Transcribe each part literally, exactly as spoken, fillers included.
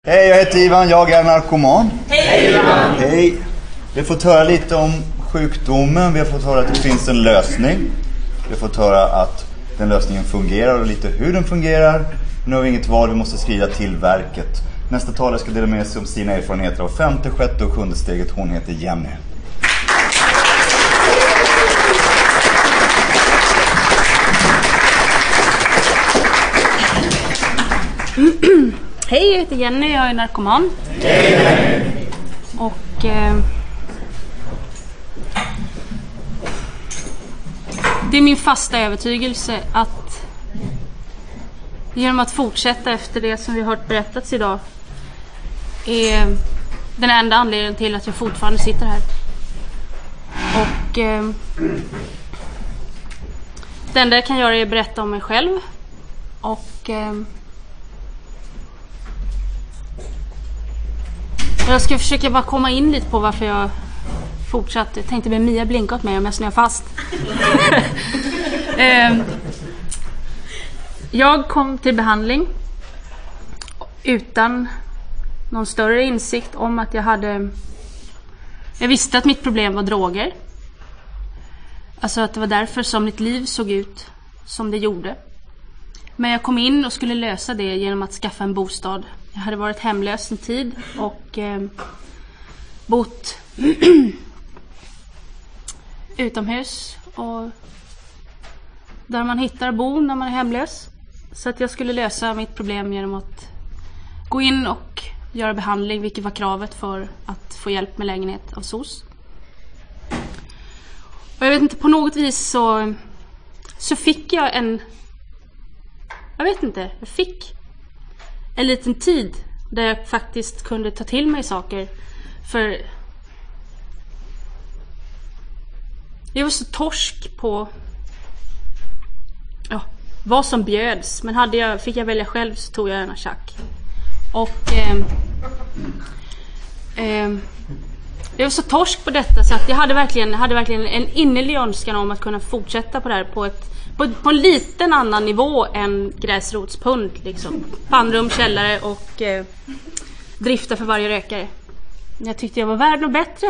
Hej, jag heter Ivan, jag är narkoman. Hej Ivan! Hej. Vi har fått höra lite om sjukdomen, vi har fått höra att det finns en lösning. Vi har fått höra att den lösningen fungerar och lite hur den fungerar. Nu har vi inget val, vi måste skrida till verket. Nästa talare ska dela med sig om sina erfarenheter av femte, sjätte och sjunde steget. Hon heter Jenny. Hej, jag heter Jenny, jag är narkoman. Hej. Och eh, det är min fasta övertygelse att genom att fortsätta efter det som vi har hört berättats idag är den enda anledningen till att jag fortfarande sitter här. Och eh, det enda jag kan göra är att berätta om mig själv. Och eh, jag ska försöka bara komma in lite på varför jag fortsatte. Jag tänkte be Mia blinka åt mig om jag snöar fast. eh, jag kom till behandling utan någon större insikt om att jag hade... Jag visste att mitt problem var droger. Alltså att det var därför som mitt liv såg ut som det gjorde. Men jag kom in och skulle lösa det genom att skaffa en bostad. Jag hade varit hemlös en tid och eh, bott utomhus och där man hittar bo när man är hemlös. Så att jag skulle lösa mitt problem genom att gå in och göra behandling, vilket var kravet för att få hjälp med lägenhet av S O S. Och jag vet inte, på något vis så, så fick jag en... Jag vet inte, jag fick en liten tid där jag faktiskt kunde ta till mig saker. För jag var så torsk på ja, vad som bjöds. Men hade jag, fick jag välja själv så tog jag en tjack. Och eh, eh, jag var så torsk på detta så att jag hade verkligen, hade verkligen en innerlig önskan om att kunna fortsätta på det här på ett På, på en liten annan nivå än gräsrotspund liksom. Pannrum, källare och eh, drifta för varje rökare. Jag tyckte jag var värd något bättre.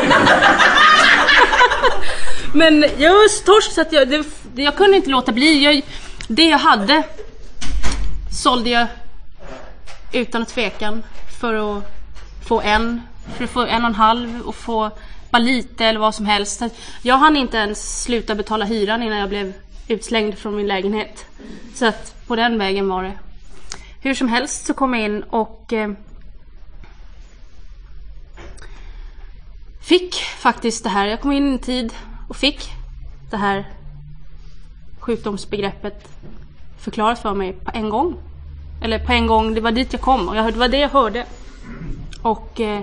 Men jag var så torsk så att jag, det, jag kunde inte låta bli. Jag, det jag hade sålde jag utan tvekan för att få en, för att få en och en halv och få bara lite eller vad som helst. Jag hann inte ens sluta betala hyran innan jag blev utslängd från min lägenhet. Så att på den vägen var det. Hur som helst så kom jag in och eh, fick faktiskt det här. Jag kom in i tid och fick det här sjukdomsbegreppet förklarat för mig på en gång. Eller på en gång, det var dit jag kom och jag, det var det jag hörde. Och eh,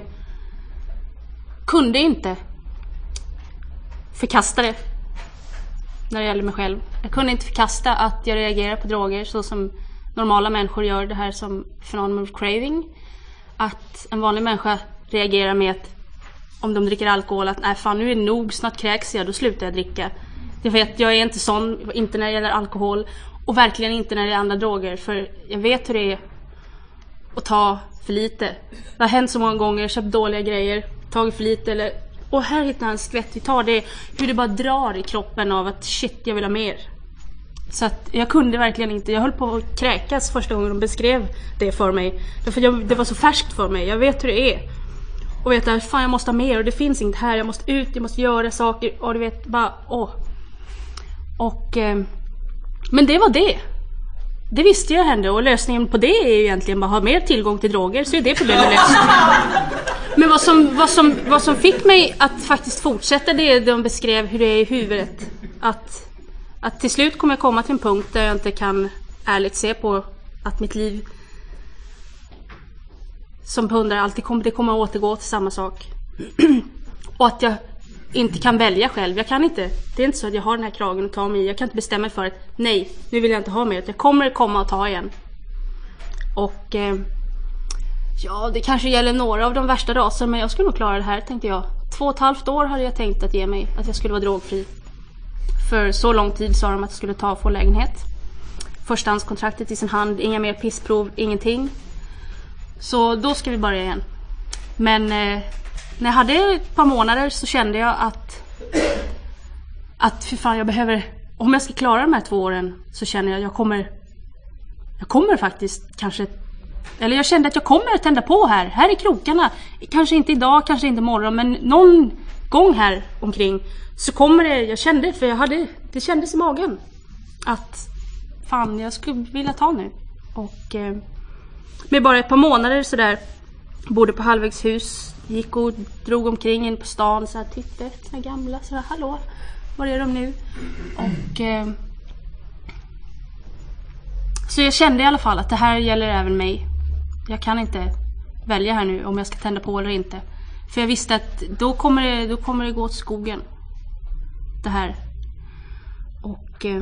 kunde inte förkasta det. När det gäller mig själv. Jag kunde inte förkasta att jag reagerar på droger så som normala människor gör, det här som phenomenon of craving. Att en vanlig människa reagerar med att om de dricker alkohol att nej fan nu är det nog, snart kräks jag, då slutar jag dricka. Jag vet, jag är inte sån, inte när det gäller alkohol och verkligen inte när det är andra droger, för jag vet hur det är att ta för lite. Det har hänt så många gånger, köpt dåliga grejer, tagit för lite eller och här hittar han en skvätt, vi tar det, hur det bara drar i kroppen av att shit, jag vill ha mer. Så att jag kunde verkligen inte, jag höll på att kräkas första gången de beskrev det för mig. Därför jag, det var så färskt för mig, jag vet hur det är. Och vet att fan jag måste ha mer och det finns inte här, jag måste ut, jag måste göra saker och du vet, bara åh. Och, eh, men det var det. Det visste jag hände och lösningen på det är ju egentligen bara ha mer tillgång till droger, så är det problemet löst. Men vad som, vad, som, vad som fick mig att faktiskt fortsätta det de beskrev hur det är i huvudet. Att, att till slut kommer jag komma till en punkt där jag inte kan ärligt se på att mitt liv som hundar alltid kommer, det kommer att återgå till samma sak. Och att jag inte kan välja själv. Jag kan inte, det är inte så att jag har den här kragen och tar mig i. Jag kan inte bestämma mig för att nej, nu vill jag inte ha mer. Jag kommer komma och ta igen. Och eh, ja, det kanske gäller några av de värsta raserna, men jag skulle nog klara det här, tänkte jag. Två och ett halvt år hade jag tänkt att ge mig, att jag skulle vara drogfri. För så lång tid sa de att jag skulle ta och få lägenhet. Förstahandskontraktet i sin hand, inga mer pissprov, ingenting. Så då ska vi börja igen. Men eh, när jag hade ett par månader så kände jag att att för fan jag behöver, om jag ska klara de här två åren så känner jag att jag kommer jag kommer faktiskt kanske, eller jag kände att jag kommer att tända på här här i krokarna, kanske inte idag, kanske inte imorgon, men någon gång här omkring så kommer det, jag kände, för jag hade, det kändes i magen att fan jag skulle vilja ta nu. Och eh, med bara ett par månader så där, bodde på halvvägshus, gick och drog omkring in på stan så här, tittade efter sina gamla så här, hallå, var är de nu? Och eh, så jag kände i alla fall att det här gäller även mig. Jag kan inte välja här nu om jag ska tända på eller inte. För jag visste att då kommer det, då kommer det gå åt skogen. Det här. Och eh,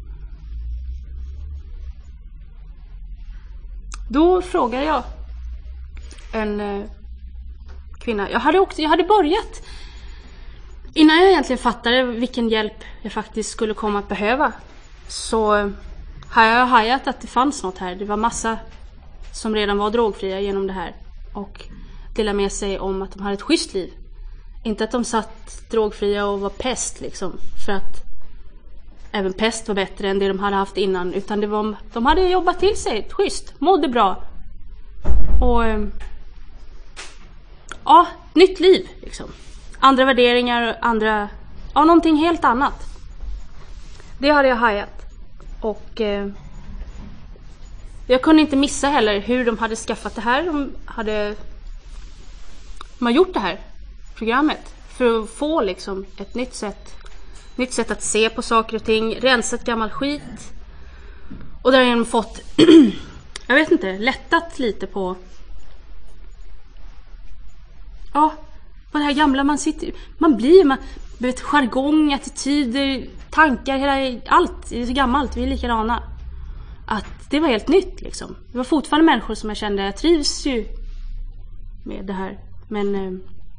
då frågade jag en eh, kvinna. Jag hade också, jag hade börjat innan jag egentligen fattade vilken hjälp jag faktiskt skulle komma att behöva. Så eh, har jag hajat att det fanns något här. Det var massa som redan var drogfria genom det här. Och delade med sig om att de hade ett schysst liv. Inte att de satt drogfria och var pest liksom. För att även pest var bättre än det de hade haft innan. Utan det var, de hade jobbat till sig ett schysst, mådde bra. Och ja, nytt liv liksom. Andra värderingar, andra, ja, någonting helt annat. Det hade jag hajat. Och eh, jag kunde inte missa heller hur de hade skaffat det här. De hade de har gjort det här programmet för att få liksom ett nytt sätt nytt sätt att se på saker och ting, rensat gammal skit och där har de fått jag vet inte, lättat lite på ja, på det här gamla man sitter, man blir man vet, jargong, attityder, tankar, hela, allt är så gammalt, vi är likadana. Att det var helt nytt liksom. Det var fortfarande människor som jag kände, jag trivs ju med det här. Men eh,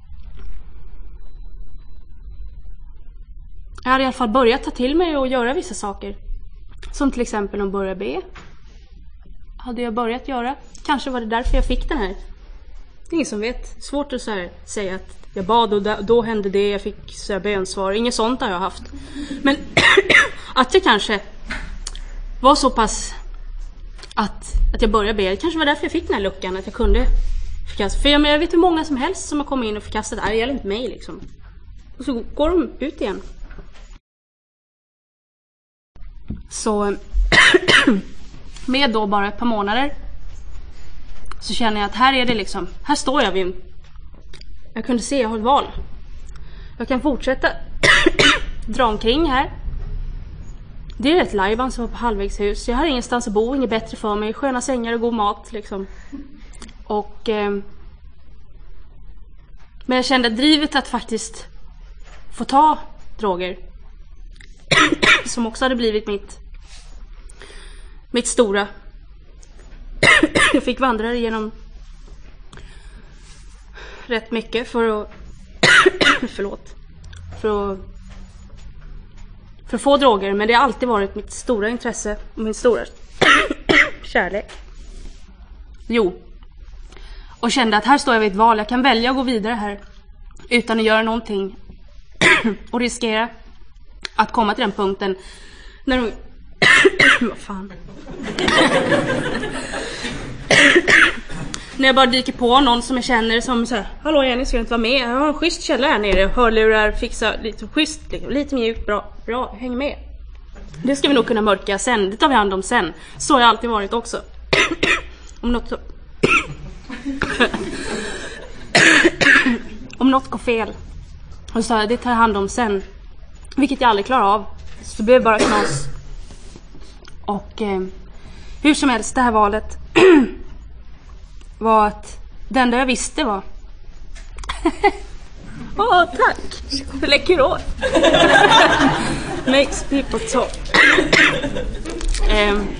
jag hade i alla fall börjat ta till mig och göra vissa saker. Som till exempel att börja be. Hade jag börjat göra. Kanske var det därför jag fick den här. Det är ingen som vet. Svårt att så här, säga att jag bad och då, då hände det. Jag fick så här, bönsvar. Inget sånt har jag haft. Men att det kanske var så pass att, att jag började be. Det kanske var därför jag fick den här luckan. Att jag kunde förkasta. För jag, jag vet hur många som helst som har kommit in och förkastat. Det gäller inte mig liksom. Och så går de ut igen. Så med då bara ett par månader så känner jag att här är det liksom, här står jag vid, jag kunde se, jag har ett val. Jag kan fortsätta dra omkring här. Det är ett lajban som var på halvvägshus. Jag har ingenstans att bo, inget bättre för mig, sköna sängar och god mat liksom. Och eh, men jag kände drivet att faktiskt få ta droger som också hade blivit mitt mitt stora. Jag fick vandra igenom rätt mycket för att förlåt för att för att få droger, men det har alltid varit mitt stora intresse och min stora kärlek. Jo. Och kände att här står jag vid ett val, jag kan välja att gå vidare här utan att göra någonting och riskera att komma till den punkten när de vad fan när jag bara dyker på någon som jag känner som så här, hallå Jenny, ska du inte vara med? Jag har en schysst källa här nere, hörlurar, fixa lite schysst, lite mjukt, bra, bra, häng med. Det ska vi nog kunna mörka sen, det tar vi hand om sen. Så har jag alltid varit också. Om något om något går fel och så det tar jag hand om sen, vilket jag aldrig klarar av. Så det blev bara knas. Och eh, hur som helst, det här valet var att det enda jag visste var åh, tack, det läcker åt. Makes people talk. um,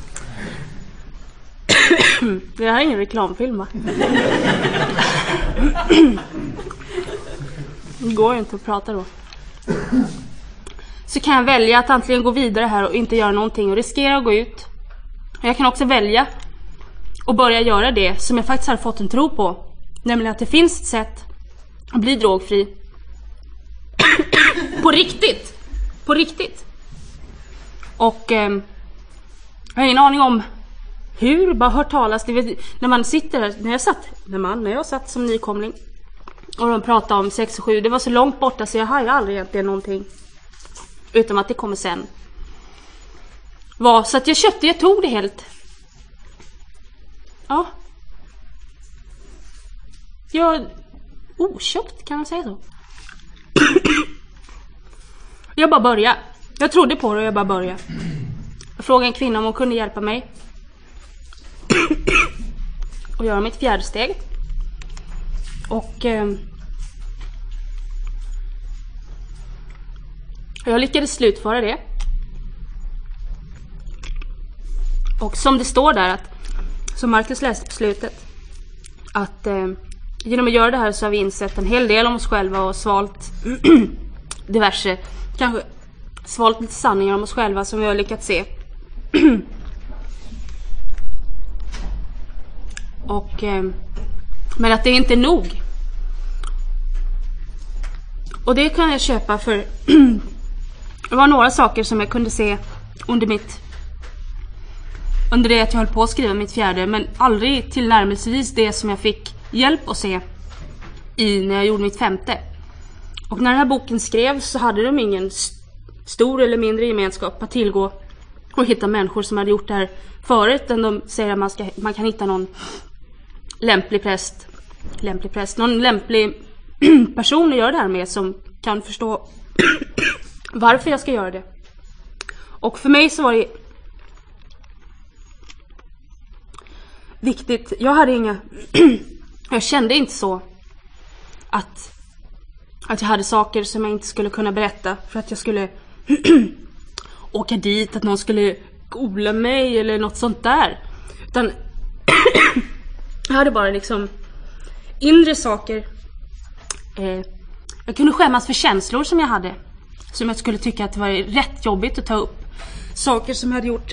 det här är ingen reklamfilm, va? Det går inte att prata då. Så kan jag välja att antingen gå vidare här och inte göra någonting och riskera att gå ut. Jag kan också välja och börja göra det som jag faktiskt har fått en tro på. Nämligen att det finns ett sätt att bli drogfri. På riktigt. På riktigt. Och eh, jag har ingen aning om hur, bara hört talas. Det vet, när man sitter där, när jag satt, när, man, när jag satt som nykomling och de pratade om sex och sju, det var så långt borta så jag har ju aldrig egentligen någonting. Utom att det kommer sen. Var, så att jag köpte, jag tog det helt. Ja. Jag oköpt, kan man säga så. Jag bara började. Jag trodde på det och jag bara började. Jag frågade en kvinna om hon kunde hjälpa mig och göra mitt fjärde steg. Och eh, jag lyckades slutföra det. Och som det står där, att som Marcus läste på slutet, att eh, genom att göra det här så har vi insett en hel del om oss själva och svalt diverse, kanske svalt lite sanningar om oss själva som vi har lyckats se. Och eh, men att det inte är nog. Och det kan jag köpa, för det var några saker som jag kunde se under mitt under det att jag höll på att skriva mitt fjärde, men aldrig tillnärmelsevis det som jag fick hjälp att se i när jag gjorde mitt femte. Och när den här boken skrevs så hade de ingen st- stor eller mindre gemenskap att tillgå och hitta människor som hade gjort det här förut, än de säger att man, ska, man kan hitta någon lämplig präst, lämplig präst, någon lämplig person att göra det här med som kan förstå varför jag ska göra det. Och för mig så var det viktigt. Jag hade inga jag kände inte så att att jag hade saker som jag inte skulle kunna berätta för att jag skulle åka dit, att någon skulle googla mig eller något sånt där. Utan jag hade bara liksom inre saker. Eh, jag kunde skämmas för känslor som jag hade, som jag skulle tycka att det var rätt jobbigt att ta upp. Saker som jag hade gjort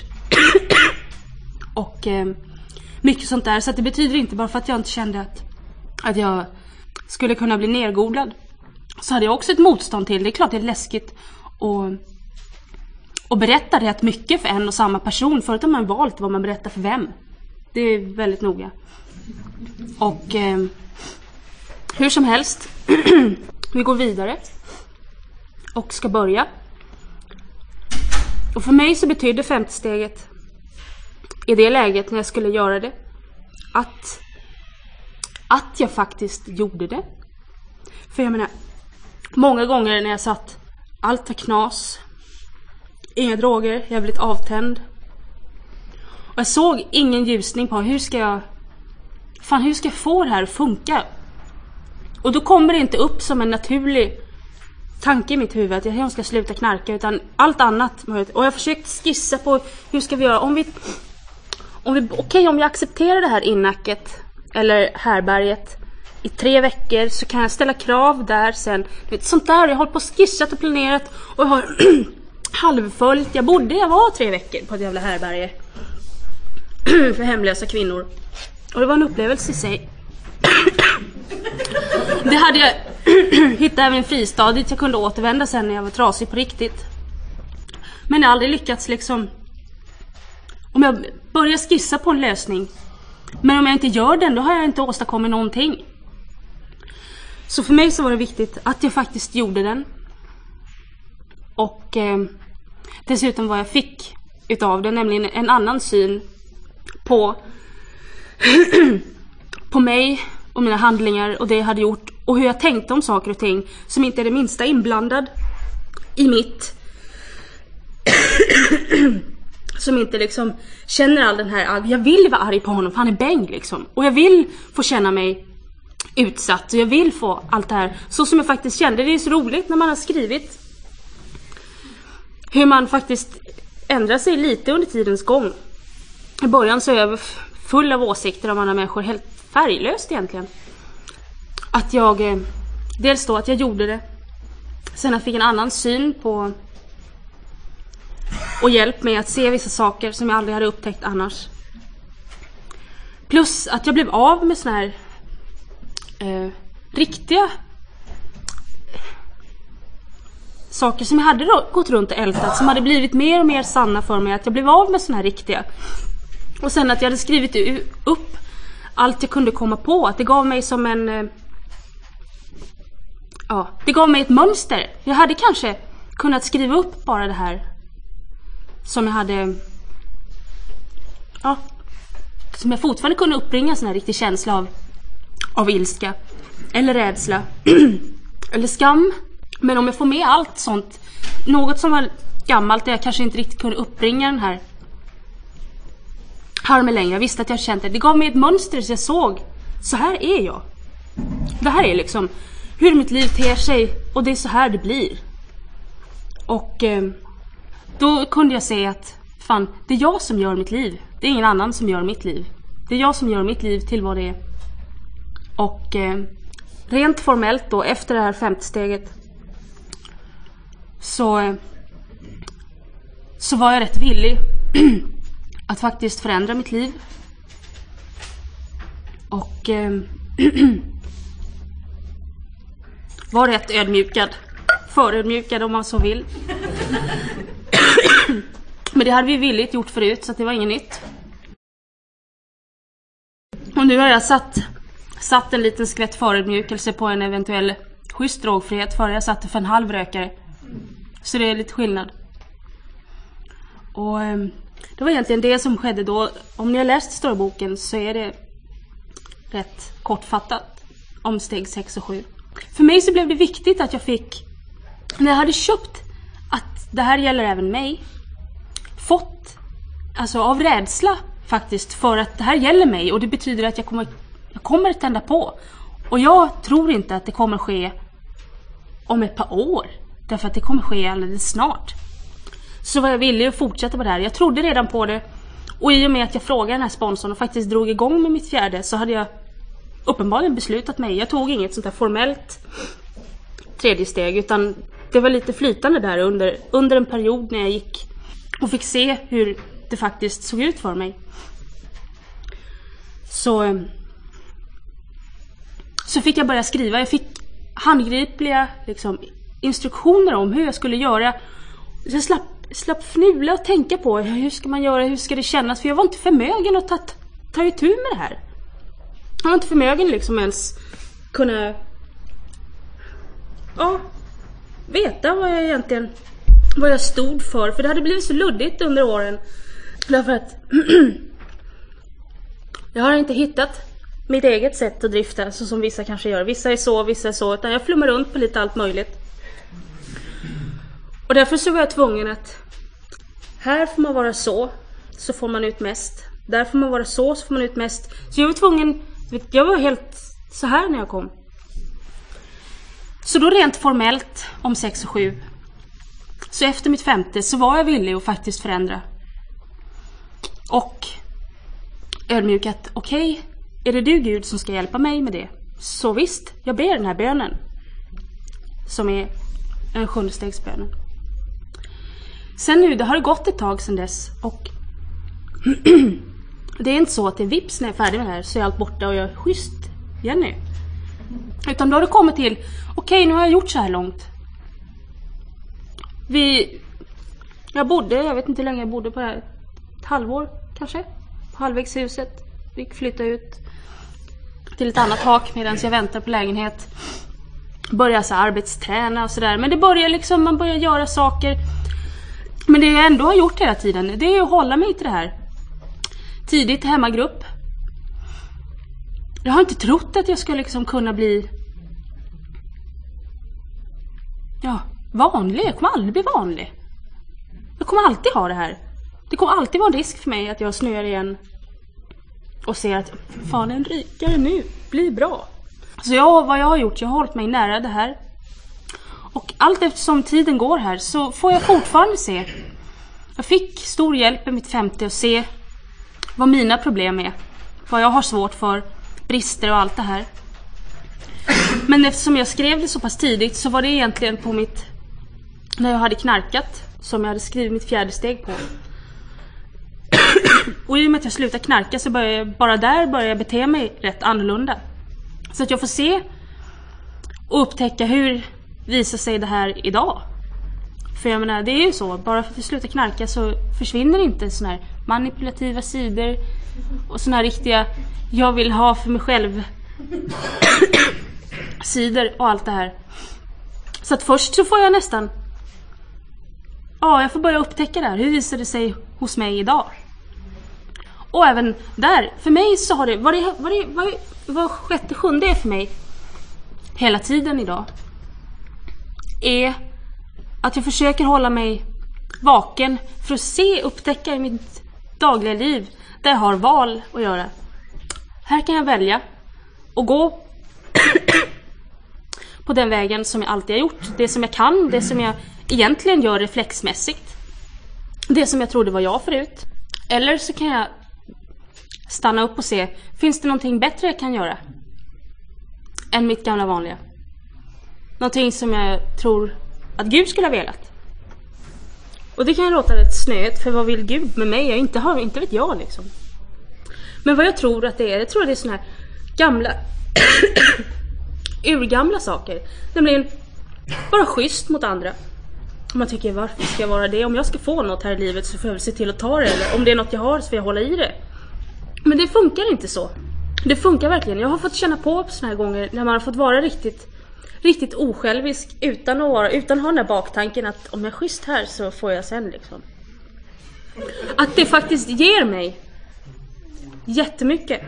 och eh, mycket sånt där. Så att det betyder inte bara för att jag inte kände att, att jag skulle kunna bli nergooglad, så hade jag också ett motstånd till det. Det är klart det är läskigt att, att berätta rätt mycket för en och samma person. Förut har man valt vad man berättar för vem. Det är väldigt noga. Och eh, hur som helst, vi går vidare och ska börja. Och för mig så betydde femte steget i det läget när jag skulle göra det att att jag faktiskt gjorde det. För jag menar, många gånger när jag satt, allt var knas, inga droger, jag har blivit avtänd. Och jag såg ingen ljusning på hur ska jag fan hur ska jag få det här att funka? Och då kommer det inte upp som en naturlig tanke i mitt huvud att jag ska sluta knarka, utan allt annat. Och jag försökt skissa på hur ska vi göra om vi om vi okej okay, om jag accepterar det här innacket eller härberget i tre veckor, så kan jag ställa krav där sen. Vet, sånt där, jag har på skissat och planerat och jag har halvföljt. Jag borde jag var tre veckor på ett jävla härberge för hemlösa kvinnor. Och det var en upplevelse i sig. Det hade jag hittat även en fristad dit jag kunde återvända sen när jag var trasig på riktigt. Men jag har aldrig lyckats liksom. Om jag börjar skissa på en lösning, men om jag inte gör den, då har jag inte åstadkommit någonting. Så för mig så var det viktigt att jag faktiskt gjorde den. Och eh, dessutom vad jag fick utav det, nämligen en annan syn på på mig och mina handlingar och det jag hade gjort och hur jag tänkte om saker och ting som inte är det minsta inblandad i mitt som inte liksom känner all den här, jag vill vara arg på honom för han är bäng liksom, och jag vill få känna mig utsatt och jag vill få allt det här så som jag faktiskt kände. Det är så roligt när man har skrivit hur man faktiskt ändrar sig lite under tidens gång. I början så är jag full av åsikter om andra människor, helt färglöst egentligen. Att jag, dels då att jag gjorde det, sen jag fick en annan syn på och hjälp med att se vissa saker som jag aldrig hade upptäckt annars. Plus att jag blev av med såna här eh, riktiga saker som jag hade då gått runt och ältat, som hade blivit mer och mer sanna för mig, att jag blev av med såna här riktiga. Och sen att jag hade skrivit upp allt jag kunde komma på, att det gav mig som en eh, ja, det gav mig ett mönster. Jag hade kanske kunnat skriva upp bara det här som jag hade, ja, som jag fortfarande kunde uppbringa en sån här riktig känsla av av ilska eller rädsla eller skam. Men om jag får med allt sånt, något som var gammalt där jag kanske inte riktigt kunde uppbringa den här harmen längre. Jag visste att jag kände det. Det gav mig ett mönster så jag såg, så här är jag. Det här är liksom hur mitt liv ter sig och det är så här det blir. Och eh, då kunde jag se att fan, det är jag som gör mitt liv. Det är ingen annan som gör mitt liv. Det är jag som gör mitt liv till vad det är. Och eh, rent formellt då, efter det här femte steget så, eh, så var jag rätt villig att faktiskt förändra mitt liv. Och eh, var rätt ödmjukad. Förödmjukad om man så vill. Men det hade vi villigt gjort förut, så att det var inget nytt. Och nu har jag satt, satt en liten skvätt förödmjukelse på en eventuell schysst drogfrihet, för jag satte för en halv rökare. Så det är lite skillnad. Och eh, det var egentligen det som skedde då. Om ni har läst storyboken så är det rätt kortfattat om steg sex och sju. För mig så blev det viktigt att jag fick, när jag hade köpt att det här gäller även mig, fått, alltså av rädsla faktiskt, för att det här gäller mig och det betyder att jag kommer, jag kommer att tända på. Och jag tror inte att det kommer ske om ett par år, därför att det kommer ske alldeles snart. Så var jag villig att fortsätta på det här. Jag trodde redan på det, och i och med att jag frågade den här sponsorn och faktiskt drog igång med mitt fjärde, så hade jag uppenbarligen beslutat mig. Jag tog inget sånt här formellt tredje steg, utan det var lite flytande där under, under en period när jag gick och fick se hur det faktiskt såg ut för mig. Så, så fick jag börja skriva. Jag fick handgripliga liksom, instruktioner om hur jag skulle göra. Så jag slapp, slapp fnula och tänka på hur ska man göra, hur ska det kännas. För jag var inte förmögen att ta, ta itu med det här. Jag var inte förmögen liksom ens kunna ja, veta vad jag egentligen vad jag stod för. För det hade blivit så luddigt under åren. Därför att jag har inte hittat mitt eget sätt att drifta, så som vissa kanske gör. Vissa är så, vissa är så. Utan jag flummar runt på lite allt möjligt. Och därför så var jag tvungen att här får man vara så, så får man ut mest. Där får man vara så, så får man ut mest. Så jag var tvungen, jag var helt så här när jag kom. Så då rent formellt om sex och sju, så efter mitt femte så var jag villig att faktiskt förändra. Och ödmjukat, okej, okay, är det du Gud som ska hjälpa mig med det? Så visst, jag ber den här bönen. Som är en sjundestegsbönen. Sen nu, det har gått ett tag sedan dess. Och det är inte så att det är vips när jag är färdig med det här, så är allt borta och jag är schysst igen nu. Utan då har det kommit till, okej, okay, nu har jag gjort så här långt. Vi, jag bodde, jag vet inte hur länge jag bodde på det här. Ett halvår kanske. Halvvägs i huset. Vi flyttade ut till ett annat hak medan jag väntar på lägenhet. Började så arbetsträna och sådär. Men det börjar liksom, man börjar göra saker. Men det jag ändå har gjort hela tiden, det är att hålla mig till det här. Tidigt hemmagrupp. Jag har inte trott att jag skulle liksom kunna bli ja, vanlig. Jag kommer aldrig bli vanlig. Jag kommer alltid ha det här. Det kommer alltid vara en risk för mig att jag snöar igen och ser att fan, en rikare nu blir bra. Så jag, vad jag har gjort, jag har hållit mig nära det här. Och allt eftersom tiden går här så får jag fortfarande se. Jag fick stor hjälp i mitt femte att se vad mina problem är. Vad jag har svårt för, brister och allt det här. Men eftersom jag skrev det så pass tidigt så var det egentligen på mitt, när jag hade knarkat, som jag hade skrivit mitt fjärde steg på. Och i och med att jag slutar knarka så börjar jag, bara där börjar jag bete mig rätt annorlunda. Så att jag får se och upptäcka hur visar sig det här idag. För jag menar, det är ju så. Bara för att vi slutar knarka så försvinner inte såna här manipulativa sidor och såna här riktiga jag vill ha för mig själv sidor och allt det här. Så att först så får jag nästan ja, jag får börja upptäcka det här. Hur visar det sig hos mig idag? Och även där, för mig så har det vad det, vad det, vad det, vad sjätte sjunde är för mig hela tiden idag är att jag försöker hålla mig vaken för att se, upptäcka i mitt dagliga liv där jag har val att göra. Här kan jag välja och gå på den vägen som jag alltid har gjort. Det som jag kan, det som jag egentligen gör reflexmässigt. Det som jag trodde var jag förut. Eller så kan jag stanna upp och se, finns det någonting bättre jag kan göra än mitt gamla vanliga? Någonting som jag tror att Gud skulle ha velat. Och det kan ju låta rätt snöigt, för vad vill Gud med mig? Jag inte har, inte vet jag liksom. Men vad jag tror att det är, jag tror att det är såna här gamla urgamla saker. Nämligen vara schysst mot andra. Om man tycker, varför ska jag vara det? Om jag ska få något här i livet så får jag se till att ta det. Eller om det är något jag har så får jag hålla i det. Men det funkar inte så. Det funkar verkligen. Jag har fått känna på på såna här gånger när man har fått vara riktigt riktigt osjälvisk utan att vara, utan att ha den där baktanken att om jag är schysst här så får jag sen liksom. Att det faktiskt ger mig jättemycket.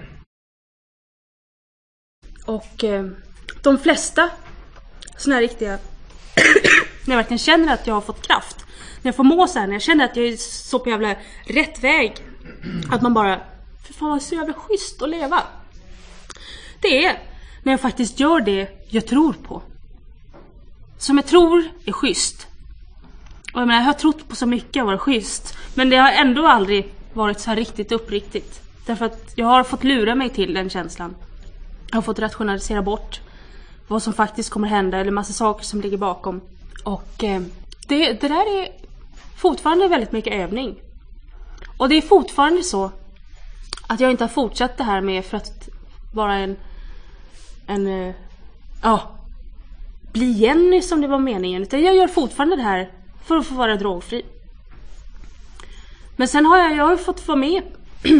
Och eh, de flesta såna här riktiga när jag verkligen känner att jag har fått kraft, när jag får må så här, när jag känner att jag är så på jävla rätt väg, att man bara för fan vad så jävla schysst att leva. Det är när jag faktiskt gör det jag tror på. Som jag tror är schysst. Och jag menar, jag har trott på så mycket att vara schysst. Men det har ändå aldrig varit så här riktigt uppriktigt. Därför att jag har fått lura mig till den känslan. Jag har fått rationalisera bort vad som faktiskt kommer hända. Eller massa saker som ligger bakom. Och eh, det, det där är fortfarande väldigt mycket övning. Och det är fortfarande så att jag inte har fortsatt det här med för att vara en en uh, ja bli Jenny som det var meningen, utan jag gör fortfarande det här för att få vara drogfri. Men sen har jag, jag har fått vara med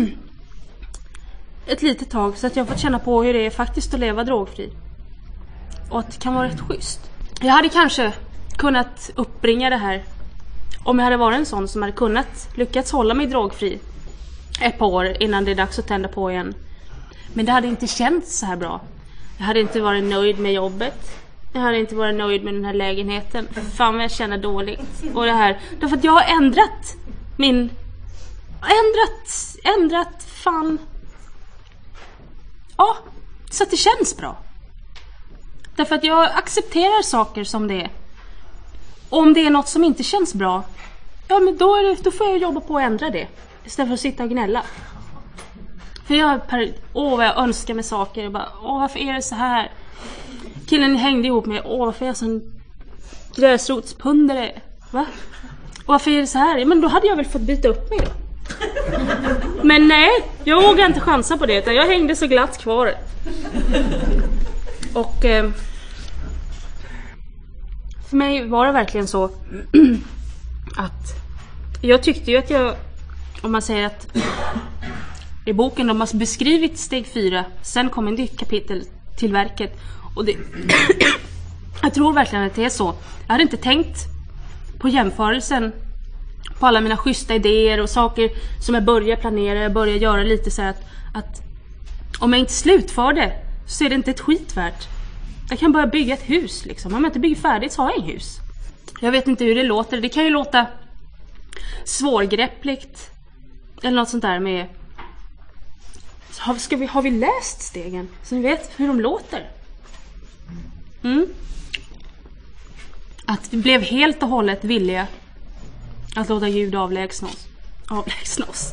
ett litet tag så att jag har fått känna på hur det är faktiskt att leva drogfri och att det kan vara rätt schysst. Jag hade kanske kunnat uppbringa det här om jag hade varit en sån som hade kunnat lyckats hålla mig drogfri ett par år innan det är dags att tända på igen. Men det hade inte känts så här bra. Jag hade inte varit nöjd med jobbet. Jag hade inte varit nöjd med den här lägenheten. Fan vad jag känner dåligt. Och det här. Därför att jag har ändrat min... Ändrat... Ändrat fan... Ja, så att det känns bra. Därför att jag accepterar saker som det är. Och om det är något som inte känns bra, ja men då, är det, då får jag jobba på att ändra det. Istället för att sitta och gnälla. För jag, per, åh vad jag önskar med saker. Jag bara, åh varför är det så här? Killen hängde ihop med, åh varför är jag sån gräsrotspundare? Va? Och varför är det så här? Ja, men då hade jag väl fått byta upp mig då. Men nej, jag vågar inte chansa på det. Utan jag hängde så glatt kvar. Och eh, för mig var det verkligen så att jag tyckte ju att jag, om man säger att i boken de har beskrivit steg fyra, sen kom en nytt kapitel till verket. Och det, jag tror verkligen att det är så. Jag hade inte tänkt på jämförelsen på alla mina schyssta idéer och saker som jag börjar planera. Jag börjar göra lite så här att, att om jag inte slutför det så är det inte ett skit värt. Jag kan bara bygga ett hus liksom. Om jag inte bygger färdigt så har jag inget hus. Jag vet inte hur det låter. Det kan ju låta svårgreppligt eller något sånt där med... Har, ska vi, har vi läst stegen så ni vet hur de låter? Mm. Att vi blev helt och hållet villiga att låta Gud avlägsna oss. Avlägsna oss.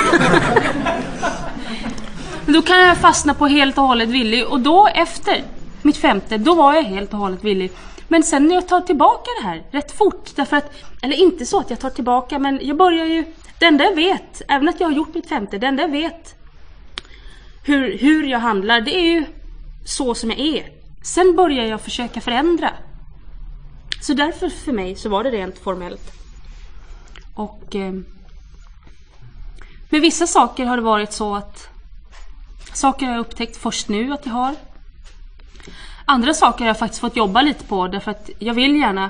Då kan jag fastna på helt och hållet villig. Och då efter mitt femte, då var jag helt och hållet villig. Men sen när jag tar tillbaka det här rätt fort. Därför att, eller inte så att jag tar tillbaka, men jag börjar ju Det enda jag vet, även att jag har gjort mitt femte, det enda jag vet hur, hur jag handlar, det är ju så som jag är. Sen börjar jag försöka förändra. Så därför för mig så var det rent formellt. Och eh, med vissa saker har det varit så att saker har jag upptäckt först nu att jag har. Andra saker har jag faktiskt fått jobba lite på, därför att jag vill gärna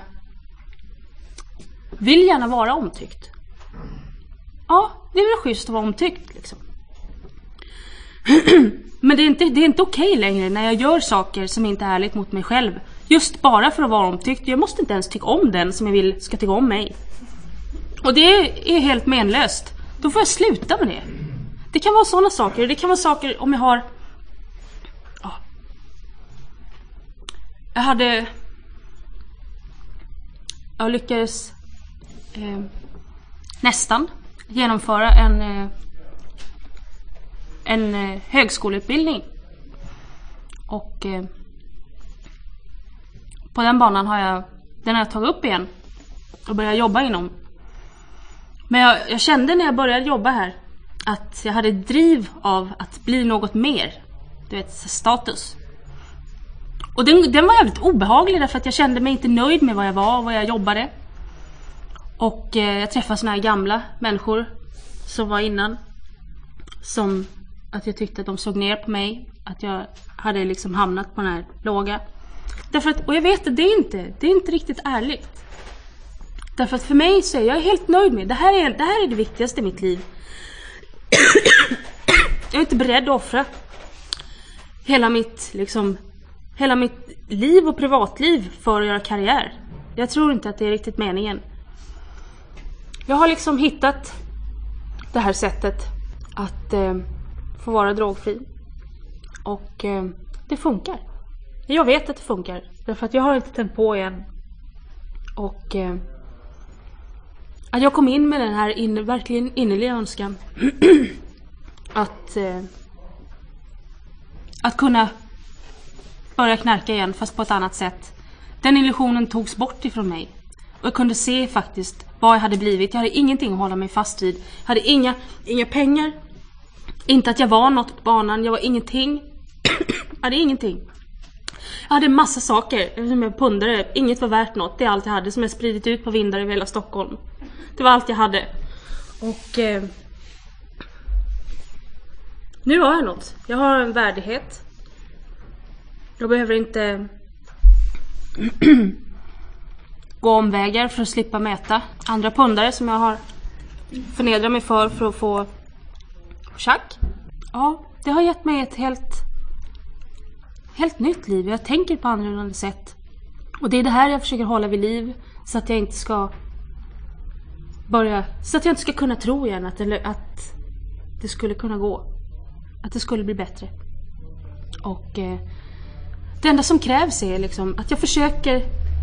vill gärna vara omtyckt. Ja, det är väl schysst att vara omtyckt liksom. Men det är inte, det är inte okej längre när jag gör saker som inte är ärligt mot mig själv. Just bara för att vara omtyckt. Jag måste inte ens tycka om den som jag vill ska tycka om mig. Och det är helt menlöst. Då får jag sluta med det. Det kan vara sådana saker. Det kan vara saker om jag har... Ja. Jag hade... Jag lyckades eh, nästan genomföra en... Eh, en eh, högskoleutbildning. Och eh, på den banan har jag den har jag tagit upp igen och börjat jobba inom. Men jag, jag kände när jag började jobba här att jag hade driv av att bli något mer. Du vet, status. Och den, den var jävligt obehaglig därför att jag kände mig inte nöjd med vad jag var och vad jag jobbade. Och eh, jag träffade såna här gamla människor som var innan. Som att jag tyckte att de såg ner på mig. Att jag hade liksom hamnat på den här låga. Därför att, och jag vet att det är inte, det är inte riktigt ärligt. Därför att för mig så är jag helt nöjd med. Det här är det, här är det viktigaste i mitt liv. Jag är inte beredd att offra hela mitt, liksom, hela mitt liv och privatliv för att göra karriär. Jag tror inte att det är riktigt meningen. Jag har liksom hittat det här sättet att eh, få vara drogfri. Och eh, det funkar. Jag vet att det funkar. Därför att jag har inte tänt på igen. Och eh, att jag kom in med den här inne, verkligen innerliga önskan. att eh, att kunna börja knarka igen fast på ett annat sätt. Den illusionen togs bort ifrån mig. Och jag kunde se faktiskt vad jag hade blivit. Jag hade ingenting att hålla mig fast vid. Jag hade inga, inga pengar. Inte att jag var något på banan. Jag var ingenting. Jag hade ingenting. Jag hade massa saker som jag pundade. Inget var värt något. Det är allt jag hade som jag spridit ut på vindar över hela Stockholm. Det var allt jag hade. Och eh, nu har jag något. Jag har en värdighet. Jag behöver inte gå omvägar för att slippa mäta andra pundare som jag har förnedrat mig för för att få tjack. Ja, det har gett mig ett helt helt nytt liv. Jag tänker på andra sätt. Och det är det här jag försöker hålla vid liv så att jag inte ska börja, så att jag inte ska kunna tro igen att det, att det skulle kunna gå. Att det skulle bli bättre. Och eh, det enda som krävs är liksom att jag försöker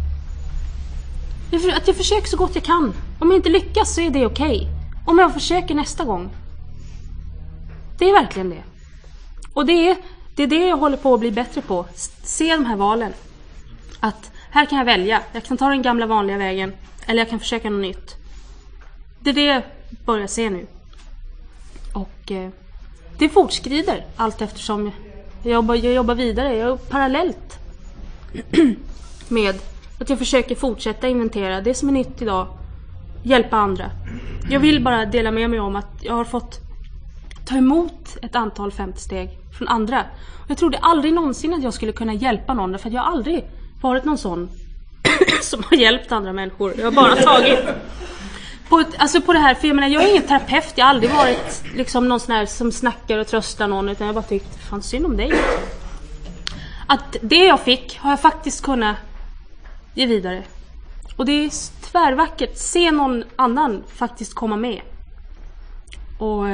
att jag försöker så gott jag kan. Om jag inte lyckas så är det okej. Om jag försöker nästa gång. Det är verkligen det. Och det är det, är det jag håller på att bli bättre på. Se de här valen. Att här kan jag välja. Jag kan ta den gamla vanliga vägen. Eller jag kan försöka något nytt. Det är det jag börjar se nu. Och eh, det fortskrider allt eftersom jag jobbar, jag jobbar vidare. Jag är parallellt med att jag försöker fortsätta inventera det som är nytt idag. Hjälpa andra. Jag vill bara dela med mig om att jag har fått ta emot ett antal femte steg från andra. Och jag trodde aldrig någonsin att jag skulle kunna hjälpa någon. För att jag har aldrig varit någon sån som har hjälpt andra människor. Jag har bara tagit på, ett, alltså på det här. För jag menar, jag är ingen terapeut. Jag har aldrig varit liksom någon sån här som snackar och tröstar någon. Utan jag bara tyckt, fan synd om dig. Att det jag fick har jag faktiskt kunnat ge vidare. Och det är tvärvackert. Se någon annan faktiskt komma med. Och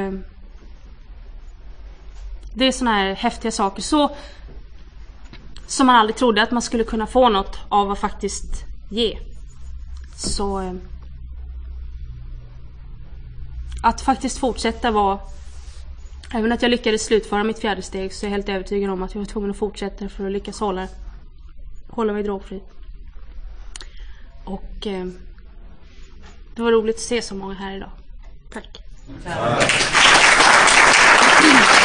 det är såna här häftiga saker. Så som man aldrig trodde att man skulle kunna få något av att faktiskt ge. Så att faktiskt fortsätta vara, även att jag lyckades slutföra mitt fjärde steg, så är jag helt övertygad om att jag var tvungen att fortsätta för att lyckas hålla, hålla mig drogfri. Och eh, det var roligt att se så många här idag. Tack. Tack.